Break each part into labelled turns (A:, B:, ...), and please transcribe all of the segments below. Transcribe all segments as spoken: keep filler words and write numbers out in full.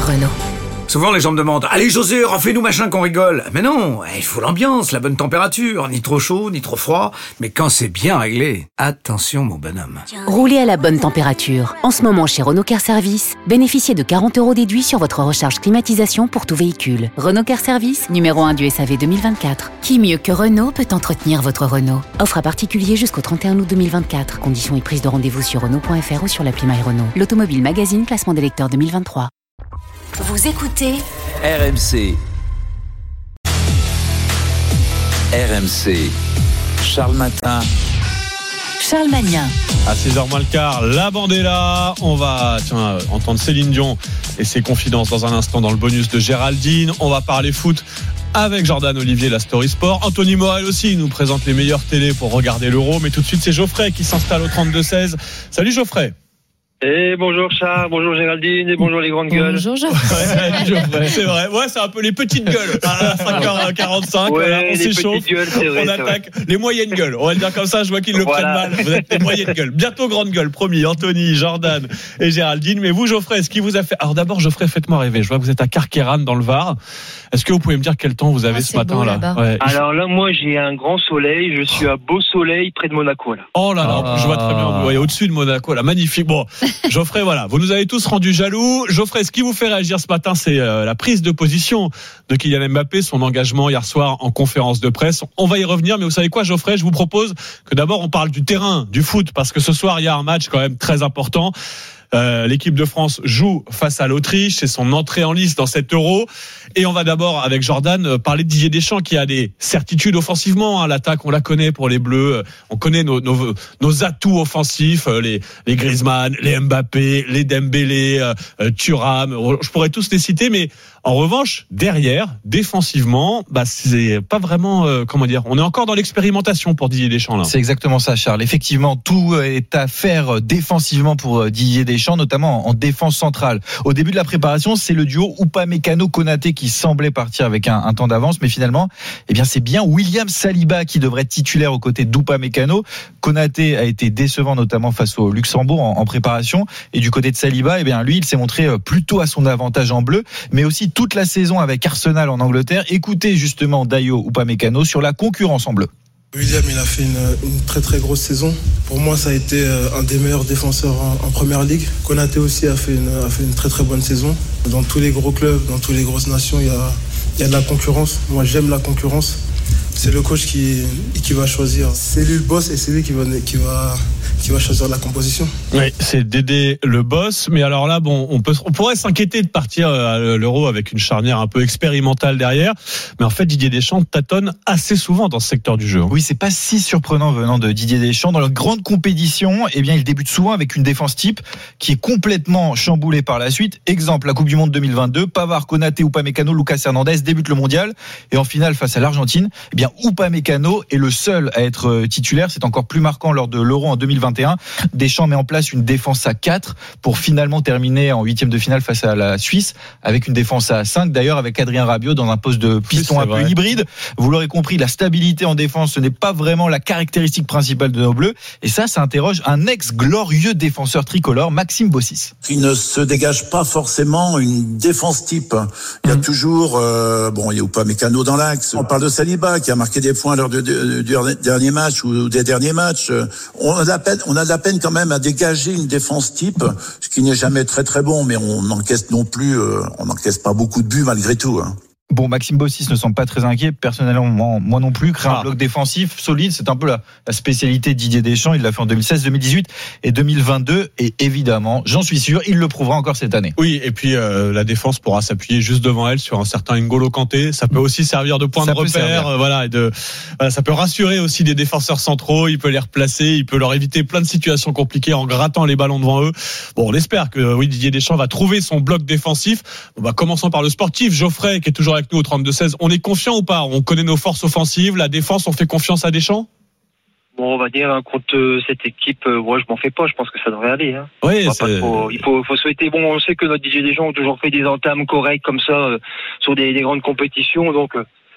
A: Renault.
B: Souvent les gens me demandent « Allez José, refais-nous machin qu'on rigole !» Mais non, il faut l'ambiance, la bonne température, ni trop chaud, ni trop froid. Mais quand c'est bien réglé, attention mon bonhomme.
A: Roulez à la bonne température. En ce moment chez Renault Car Service, bénéficiez de quarante euros déduits sur votre recharge climatisation pour tout véhicule. Renault Car Service, numéro un du S A V deux mille vingt-quatre. Qui mieux que Renault peut entretenir votre Renault? Offre à particulier jusqu'au trente et un août deux mille vingt-quatre. Conditions et prise de rendez-vous sur Renault point F R ou sur l'appli My Renault. L'Automobile Magazine, classement des lecteurs deux mille vingt-trois. Vous écoutez
C: R M C. R M C. Charles Matin.
A: Charles Magnin.
D: À six heures moins le quart, la bande est là. On va tiens, entendre Céline Dion et ses confidences dans un instant dans le bonus de Géraldine. On va parler foot avec Jordan Olivier, la Story Sport. Anthony Morel aussi nous présente les meilleures télés pour regarder l'Euro. Mais tout de suite, c'est Geoffrey qui s'installe au trente-deux seize. Salut Geoffrey.
E: Et bonjour Charles, bonjour Géraldine et bonjour les grandes gueules.
A: Bonjour Geoffrey.
D: Ouais, c'est vrai, ouais, c'est un peu les petites gueules. À cinq heures quarante-cinq,
E: ouais,
D: voilà, on
E: les
D: s'échauffe,
E: gueules, c'est vrai,
D: on
E: c'est
D: attaque vrai. Les moyennes gueules. On va le dire comme ça, je vois qu'ils le voilà. prennent mal. Vous êtes les moyennes gueules. Bientôt grandes gueules, promis. Anthony, Jordan et Géraldine. Mais vous, Geoffrey, ce qui vous a fait. Alors d'abord, Geoffrey, faites-moi rêver. Je vois que vous êtes à Carqueiranne dans le Var. Est-ce que vous pouvez me dire quel temps vous avez ah, ce matin beau, là
E: ouais. Alors là, moi, j'ai un grand soleil. Je suis à Beau Soleil, près de Monaco là.
D: Oh là là, ah. Je vois très bien. Vous voyez au-dessus de Monaco là, magnifique. Bon, Geoffrey, voilà. Vous nous avez tous rendus jaloux. Geoffrey, ce qui vous fait réagir ce matin, c'est euh, la prise de position de Kylian Mbappé, son engagement hier soir en conférence de presse. On va y revenir, mais vous savez quoi, Geoffrey, je vous propose que d'abord on parle du terrain, du foot, parce que ce soir il y a un match quand même très important. Euh, l'équipe de France joue face à l'Autriche, c'est son entrée en lice dans cet Euro. Et on va d'abord, avec Jordan, parler de Didier Deschamps qui a des certitudes offensivement. Hein. L'attaque, on la connaît pour les Bleus. On connaît nos, nos, nos atouts offensifs, les, les Griezmann, les Mbappé, les Dembélé, euh, Thuram. Je pourrais tous les citer, mais en revanche, derrière, défensivement, bah, c'est pas vraiment, euh, comment dire, on est encore dans l'expérimentation pour Didier Deschamps là.
F: C'est exactement ça, Charles. Effectivement, tout est à faire défensivement pour Didier Deschamps, notamment en défense centrale. Au début de la préparation, c'est le duo Upamecano-Konaté qui semblait partir avec un, un temps d'avance, mais finalement, eh bien, c'est bien William Saliba qui devrait être titulaire aux côtés d'Upamecano. Konaté a été décevant, notamment face au Luxembourg en, en préparation, et du côté de Saliba, eh bien, lui, il s'est montré plutôt à son avantage en bleu, mais aussi toute la saison avec Arsenal en Angleterre. Écoutez justement Dayo Upamecano sur la concurrence en bleu.
G: William, il a fait une, une très très grosse saison. Pour moi, ça a été un des meilleurs défenseurs en, en première ligue. Konaté aussi a fait, une, a fait une très très bonne saison. Dans tous les gros clubs, dans toutes les grosses nations, il y a, il y a de la concurrence. Moi, j'aime la concurrence. C'est le coach qui, qui va choisir. C'est lui le boss et c'est lui qui va, qui va, qui va choisir la composition.
D: Oui, c'est Dédé le boss. Mais alors là, bon, on, peut, on pourrait s'inquiéter de partir à l'Euro avec une charnière un peu expérimentale derrière. Mais en fait, Didier Deschamps tâtonne assez souvent dans ce secteur du jeu.
F: Oui, c'est pas si surprenant venant de Didier Deschamps. Dans la grande compétition, eh bien, il débute souvent avec une défense type qui est complètement chamboulée par la suite. Exemple, la Coupe du Monde deux mille vingt-deux, Pavard, Konaté, Upamecano, Lucas Hernandez débutent le mondial. Et en finale, face à l'Argentine, eh bien, Upamecano est le seul à être titulaire. C'est encore plus marquant lors de l'Euro en deux mille vingt et un. Deschamps met en place une défense à quatre pour finalement terminer en huitième de finale face à la Suisse avec une défense à cinq. D'ailleurs, avec Adrien Rabiot dans un poste de piston oui, un vrai. peu hybride. Vous l'aurez compris, la stabilité en défense, ce n'est pas vraiment la caractéristique principale de nos Bleus. Et ça, ça interroge un ex-glorieux défenseur tricolore, Maxime Bossis.
H: Il ne se dégage pas forcément une défense type. Il y a mmh. toujours, euh, bon, il y a Upamecano dans l'axe. On parle de Saliba qui a marqué des points lors du, du, du dernier match ou des derniers matchs. On a de la peine, on a de la peine quand même à dégager une défense type, ce qui n'est jamais très très bon, mais on n'encaisse non plus, euh, on n'encaisse pas beaucoup de buts malgré tout. Hein.
F: Bon, Maxime Bossis ne semble pas très inquiet. Personnellement, moi, moi non plus. Créer ah. un bloc défensif solide, c'est un peu la, la spécialité de Didier Deschamps. Il l'a fait en deux mille seize, deux mille dix-huit et deux mille vingt-deux. Et évidemment, j'en suis sûr, il le prouvera encore cette année.
D: Oui, et puis euh, la défense pourra s'appuyer juste devant elle sur un certain N'Golo Kanté. Ça peut aussi servir de point ça de repère. Euh, voilà, et de, voilà, ça peut rassurer aussi des défenseurs centraux. Il peut les replacer, il peut leur éviter plein de situations compliquées en grattant les ballons devant eux. Bon, on espère que oui, Didier Deschamps va trouver son bloc défensif. Bon, bah, commençons par le sportif. Geoffrey, qui est toujours avec nous au trente-deux seize. On est confiant ou pas? On connaît nos forces offensives, la défense, on fait confiance à Deschamps?
E: Bon, on va dire, hein, contre cette équipe, euh, ouais, je m'en fais pas, je pense que ça devrait aller. Hein.
D: Oui,
E: pas trop, il faut, faut souhaiter. Bon, on sait que notre Didier Deschamps a toujours fait des entames correctes comme ça euh, sur des, des grandes compétitions, donc euh,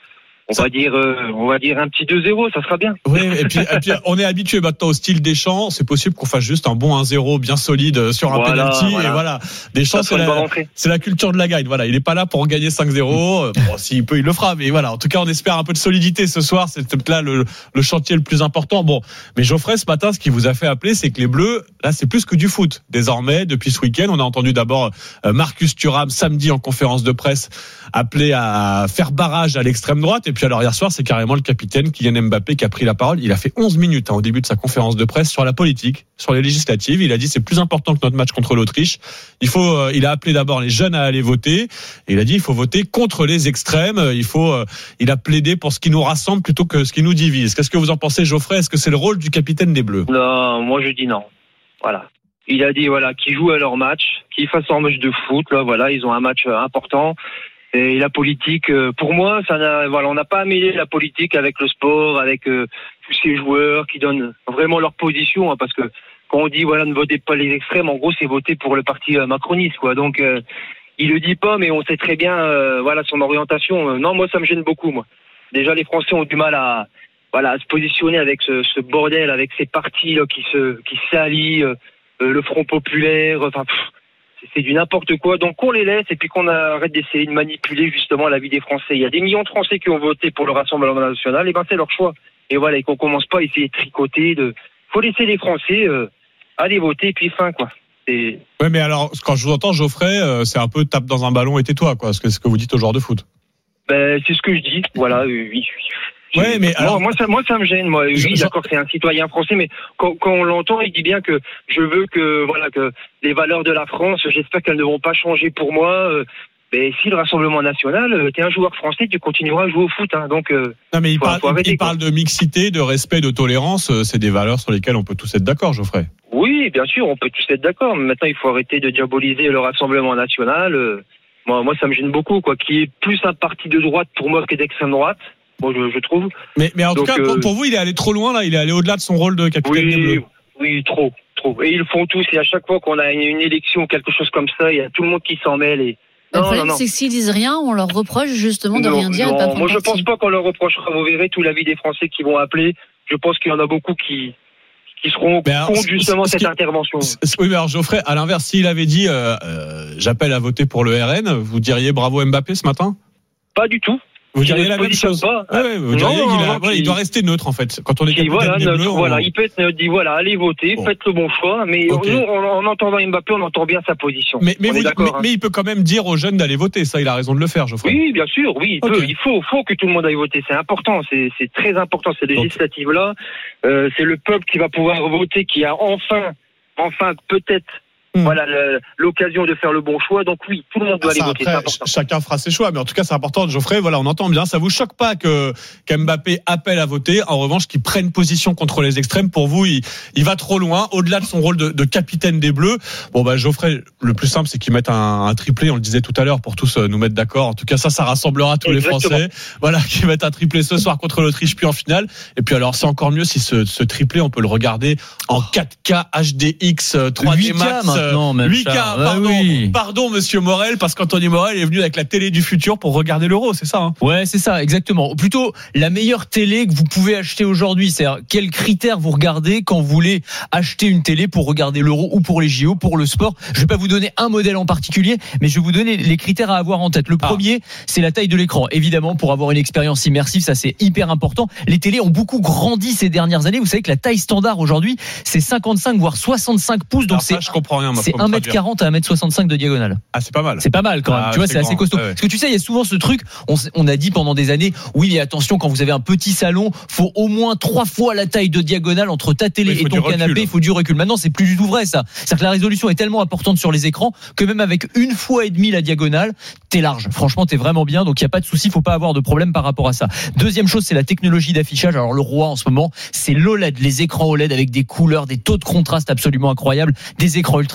E: On
D: ça...
E: va dire, euh, on va dire un petit deux zéro, ça sera bien.
D: Oui, et puis, et puis on est habitué maintenant au style Deschamps. C'est possible qu'on fasse juste un bon un zéro bien solide sur un
E: voilà,
D: penalty.
E: Voilà.
D: Et voilà, Deschamps, c'est la, c'est la culture de la gagne. Voilà, il est pas là pour gagner cinq zéro. Bon, s'il peut, il le fera. Mais voilà, en tout cas, on espère un peu de solidité ce soir. C'est peut-être là le, le chantier le plus important. Bon, mais Geoffrey, ce matin, ce qui vous a fait appeler, c'est que les Bleus, là, c'est plus que du foot. Désormais, depuis ce week-end, on a entendu d'abord Marcus Thuram samedi en conférence de presse appeler à faire barrage à l'extrême droite. Et puis alors hier soir, c'est carrément le capitaine Kylian Mbappé qui a pris la parole. Il a fait onze minutes hein, au début de sa conférence de presse sur la politique, sur les législatives. Il a dit c'est plus important que notre match contre l'Autriche. Il faut, euh, il a appelé d'abord les jeunes à aller voter. Et il a dit il faut voter contre les extrêmes. Il faut, euh, il a plaidé pour ce qui nous rassemble plutôt que ce qui nous divise. Qu'est-ce que vous en pensez, Geoffrey? Est-ce que c'est le rôle du capitaine des Bleus?
E: Non, moi je dis non. Voilà. Il a dit voilà qu'ils jouent à leur match, qu'ils fassent leur match de foot. Là, voilà, ils ont un match important. Et la politique, pour moi, ça n'a, voilà, on n'a pas mêlé la politique avec le sport, avec euh, tous ces joueurs qui donnent vraiment leur position, hein, parce que quand on dit voilà ne votez pas les extrêmes, en gros c'est voter pour le parti euh, macroniste, quoi. Donc euh, il le dit pas, mais on sait très bien, euh, voilà son orientation. Non, moi ça me gêne beaucoup, moi. Déjà les Français ont du mal à, voilà, à se positionner avec ce, ce bordel, avec ces partis là qui se, qui s'allient, euh, le Front populaire, enfin. Pff, c'est du n'importe quoi, donc qu'on les laisse et puis qu'on arrête d'essayer de manipuler justement la vie des Français. Il y a des millions de Français qui ont voté pour le Rassemblement national, et ben c'est leur choix. Et voilà, et qu'on commence pas à essayer de tricoter, de, faut laisser les Français euh, aller voter et puis fin quoi. Et...
D: Ouais, mais alors quand je vous entends, Geoffrey, euh, c'est un peu tape dans un ballon et tais-toi quoi, ce que ce que vous dites aux joueurs de foot.
E: Ben c'est ce que je dis, voilà. Euh, oui.
D: Ouais, mais alors...
E: moi, moi, ça, moi, ça me gêne. Moi, oui,
D: je...
E: d'accord, c'est un citoyen français, mais quand, quand on l'entend, il dit bien que je veux que, voilà, que les valeurs de la France, j'espère qu'elles ne vont pas changer pour moi. Euh, mais si le Rassemblement national, euh, t'es un joueur français, tu continueras à jouer au foot. Hein, donc, euh,
D: non, mais il
E: faut,
D: parle,
E: faut arrêter,
D: il parle de mixité, de respect, de tolérance. Euh, c'est des valeurs sur lesquelles on peut tous être d'accord, Geoffrey.
E: Oui, bien sûr, on peut tous être d'accord. Mais maintenant, il faut arrêter de diaboliser le Rassemblement national. Euh, moi, moi, ça me gêne beaucoup, quoi. Qui est plus un parti de droite pour moi que d'extrême droite. Bon, je, je trouve.
D: Mais, mais en
E: Donc,
D: tout cas,
E: euh,
D: pour, pour vous, il est allé trop loin, là. Il est allé au-delà de son rôle de capitaine
E: oui,
D: des Bleus.
E: Oui, trop, trop. Et ils le font tous. Et à chaque fois qu'on a une élection ou quelque chose comme ça, il y a tout le monde qui s'en mêle. Et...
I: Le
E: non,
I: problème,
E: non, non.
I: c'est que s'ils disent rien, on leur reproche justement de
E: non,
I: rien dire
E: non,
I: et de pas prendre
E: moi, je
I: parti.
E: pense pas qu'on leur reprochera. Vous verrez tout l'avis des Français qui vont appeler. Je pense qu'il y en a beaucoup qui, qui seront
D: alors,
E: contre justement cette
D: qui...
E: intervention.
D: Oui, mais alors Geoffrey, à l'inverse, s'il avait dit euh, euh, j'appelle à voter pour le R N, vous diriez bravo Mbappé ce matin?
E: Pas du tout.
D: Vous
E: Qui
D: diriez
E: ne
D: la même
E: positionne
D: chose.
E: pas.
D: Ouais, ouais, vous
E: Non,
D: diriez
E: non,
D: qu'il a,
E: non,
D: voilà,
E: qui-
D: il doit rester neutre en fait. Quand on est
E: Qui,
D: capitaine
E: voilà,
D: des
E: notre-
D: Bleus, on-
E: voilà, il peut être dit voilà, allez voter,
D: Bon.
E: faites le bon choix, mais
D: Ok.
E: nous, en, en entendant Mbappé, on entend bien sa position.
D: Mais, mais,
E: on
D: vous-
E: est d'accord.
D: mais,
E: hein.
D: mais il peut quand même dire aux jeunes d'aller voter. Ça, il a raison de le faire, Geoffrey.
E: Oui, bien sûr, oui, il,
D: Ok.
E: peut, il faut, faut que tout le monde aille voter. C'est important, c'est, c'est très important ces législatives-là. Euh, c'est le peuple qui va pouvoir voter, qui a enfin, enfin peut-être,
D: Hmm.
E: voilà, le- l'occasion de faire le bon choix. Donc oui, tout le monde doit
D: Ah, ça,
E: aller voter. C'est
D: après,
E: important.
D: ch- chacun fera ses choix, mais en tout cas, c'est important. Geoffrey, voilà, on entend bien. Ça vous choque pas que qu'Mbappé appelle à voter. En revanche, qu'il prenne position contre les extrêmes. Pour vous, il, il va trop loin, au-delà de son rôle de, de capitaine des Bleus. Bon, bah, Geoffrey, le plus simple, c'est qu'il mette un, un triplé. On le disait tout à l'heure, pour tous euh, nous mettre d'accord. En tout cas, ça, ça rassemblera tous
E: Exactement.
D: les Français. Voilà, qui mettent un triplé ce soir contre l'Autriche, puis en finale. Et puis alors, c'est encore mieux si ce, ce triplé, on peut le regarder en quatre K H D X euh, trois D
J: huit K
D: Max. euh,
J: maintenant, même,
D: huit K,
J: Charles. Ah
D: pardon.
J: oui.
D: Pardon, monsieur Morel, parce qu'Anthony Morel est venu avec la télé du futur pour regarder l'Euro, c'est ça, hein?
J: Ouais, c'est ça, exactement. Plutôt la meilleure télé que vous pouvez acheter aujourd'hui. C'est-à-dire, quels critères vous regardez quand vous voulez acheter une télé pour regarder l'Euro ou pour les J O, pour le sport. Je vais pas vous donner un modèle en particulier, mais je vais vous donner les critères à avoir en tête. Le premier, ah. c'est la taille de l'écran. Évidemment, pour avoir une expérience immersive, ça c'est hyper important. Les télés ont beaucoup grandi ces dernières années. Vous savez que la taille standard aujourd'hui, c'est cinquante-cinq voire soixante-cinq pouces. Donc
D: Alors ça,
J: c'est,
D: je comprends rien, moi,
J: c'est
D: faut me
J: un mètre
D: traduire.
J: quarante à un mètre soixante-cinq de diagonale.
D: Ah, c'est pas mal.
J: C'est pas mal quand même.
D: Ah,
J: tu vois,
D: c'est
J: c'est assez
D: grand.
J: costaud.
D: Ouais, ouais.
J: Parce que tu sais, il y a souvent ce truc, on, on a dit pendant des années, oui, mais attention, quand vous avez un petit salon, faut au moins trois fois la taille de diagonale entre ta télé
D: Oui, il faut
J: et ton
D: du recul.
J: canapé, il faut du recul. Maintenant, c'est plus du tout vrai, ça. C'est-à-dire que la résolution est tellement importante sur les écrans que même avec une fois et demie la diagonale, t'es large. Franchement, t'es vraiment bien. Donc, il n'y a pas de souci, faut pas avoir de problème par rapport à ça. Deuxième chose, c'est la technologie d'affichage. Alors, le roi en ce moment, c'est l'O L E D, les écrans O L E D avec des couleurs, des taux de contraste absolument incroyables, des écrans ultra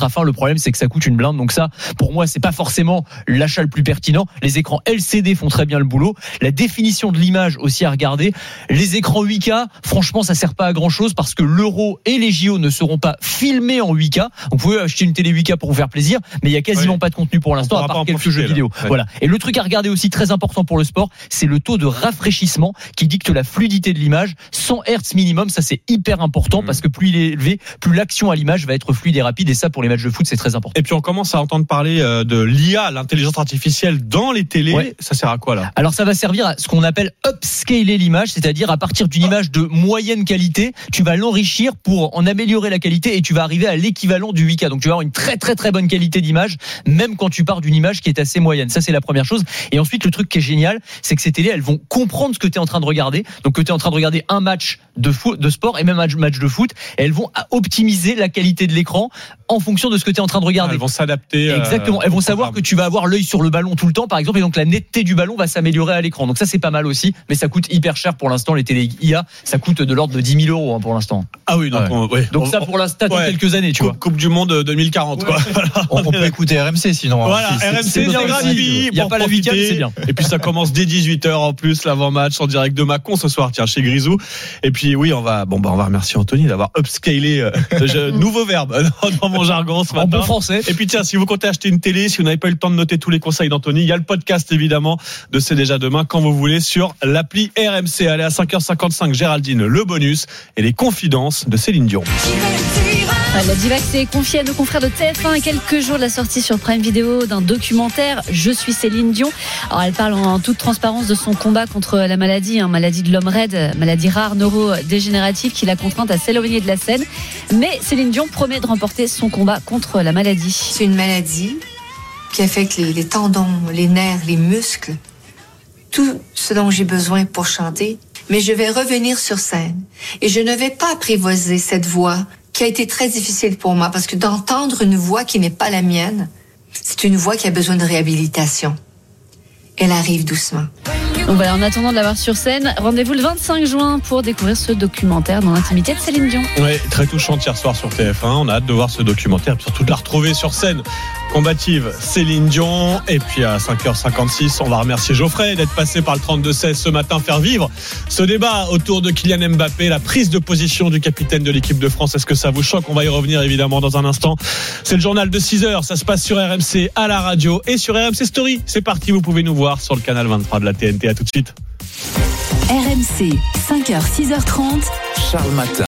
J: ultra fin. Le problème, c'est que ça coûte une blinde. Donc ça, pour moi, c'est pas forcément l'achat le plus pertinent. Les écrans L C D font très bien le boulot. La définition de l'image aussi à regarder. Les écrans huit K, franchement, ça sert pas à grand chose parce que l'Euro et les J O ne seront pas filmés en huit K. Vous pouvez acheter une télé huit K pour vous faire plaisir, mais il y a quasiment oui. pas de contenu pour l'instant à part quelques jeux vidéo. Ouais. Voilà. Et le truc à regarder aussi très important pour le sport, c'est le taux de rafraîchissement qui dicte la fluidité de l'image. cent hertz minimum, ça c'est hyper important mmh. parce que plus il est élevé, plus l'action à l'image va être fluide et rapide. Et ça, pour les matchs de foot, c'est très important.
D: Et puis on commence à entendre parler de l'I A, l'intelligence artificielle dans les télés. Ouais. Ça sert à quoi là ?
J: Alors ça va servir à ce qu'on appelle upscaler l'image, c'est-à-dire à partir d'une image de moyenne qualité, tu vas l'enrichir pour en améliorer la qualité et tu vas arriver à l'équivalent du huit K. Donc tu vas avoir une très très très bonne qualité d'image, même quand tu pars d'une image qui est assez moyenne. Ça c'est la première chose. Et ensuite le truc qui est génial, c'est que ces télés, elles vont comprendre ce que tu es en train de regarder. Donc que tu es en train de regarder un match de foot, de sport et même un match de foot, et elles vont optimiser la qualité de l'écran en fonction de ce que tu es en train de regarder.
D: Elles vont s'adapter.
J: Exactement. Elles vont savoir que tu vas avoir l'œil sur le ballon tout le temps, par exemple, et donc la netteté du ballon va s'améliorer à l'écran. Donc ça c'est pas mal aussi, mais ça coûte hyper cher pour l'instant. Les télé I A, ça coûte de l'ordre de dix mille euros hein, pour l'instant.
D: Ah oui, donc,
J: ouais.
D: on, ouais.
J: donc ça pour l'instant ouais. quelques années, tu
D: coupe,
J: vois.
D: Coupe du Monde deux mille quarante, ouais. quoi. Voilà.
F: On, on peut écouter R M C sinon.
D: Voilà,
F: c'est,
D: R M C,
F: c'est, c'est
D: c'est gratuit.
J: Il n'y a pas la huit K, c'est bien.
D: Et puis ça commence dès dix-huit heures en plus, l'avant-match en direct de Mâcon ce soir, tiens, chez Grisou. Et puis oui, on va, bon bah on va remercier Anthony d'avoir upscalé, euh, nouveau verbe dans mon jargon ce matin.
J: En bon français.
D: Et puis tiens, si vous comptez acheter une télé, si vous n'avez pas eu le temps de noter tous les conseils d'Anthony, il y a le podcast évidemment de C'est déjà demain quand vous voulez sur l'appli R M C. Allez à cinq heures cinquante-cinq, Géraldine, le bonus et les confidences de Céline Dion.
I: La diva s'est confiée à nos confrères de T F un à quelques jours de la sortie sur Prime Video d'un documentaire Je suis Céline Dion. Alors elle parle en toute transparence de son combat contre la maladie, hein, maladie de l'homme raide, maladie rare neurodégénérative qui l'a contrainte à s'éloigner de la scène. Mais Céline Dion promet de remporter son combat contre la maladie.
K: C'est une maladie qui affecte les, les tendons, les nerfs, les muscles, tout ce dont j'ai besoin pour chanter. Mais je vais revenir sur scène et je ne vais pas apprivoiser cette voix qui a été très difficile pour moi parce que d'entendre une voix qui n'est pas la mienne, c'est une voix qui a besoin de réhabilitation. Elle arrive doucement.
I: Donc voilà, en attendant de la voir sur scène, rendez-vous le vingt-cinq juin pour découvrir ce documentaire dans l'intimité de Céline Dion.
D: Oui, très touchant hier soir sur T F un. On a hâte de voir ce documentaire et surtout de la retrouver sur scène. Combative Céline Dion. Et puis à cinq heures cinquante-six, on va remercier Geoffrey d'être passé par le trente-deux seize ce matin, faire vivre ce débat autour de Kylian Mbappé, la prise de position du capitaine de l'équipe de France. Est-ce que ça vous choque ? On va y revenir évidemment dans un instant. C'est le journal de six heures. Ça se passe sur R M C, à la radio et sur R M C Story. C'est parti, vous pouvez nous voir sur le canal vingt-trois de la T N T. À tout de suite.
A: R M C, cinq heures, six heures trente.
C: Charles Matin.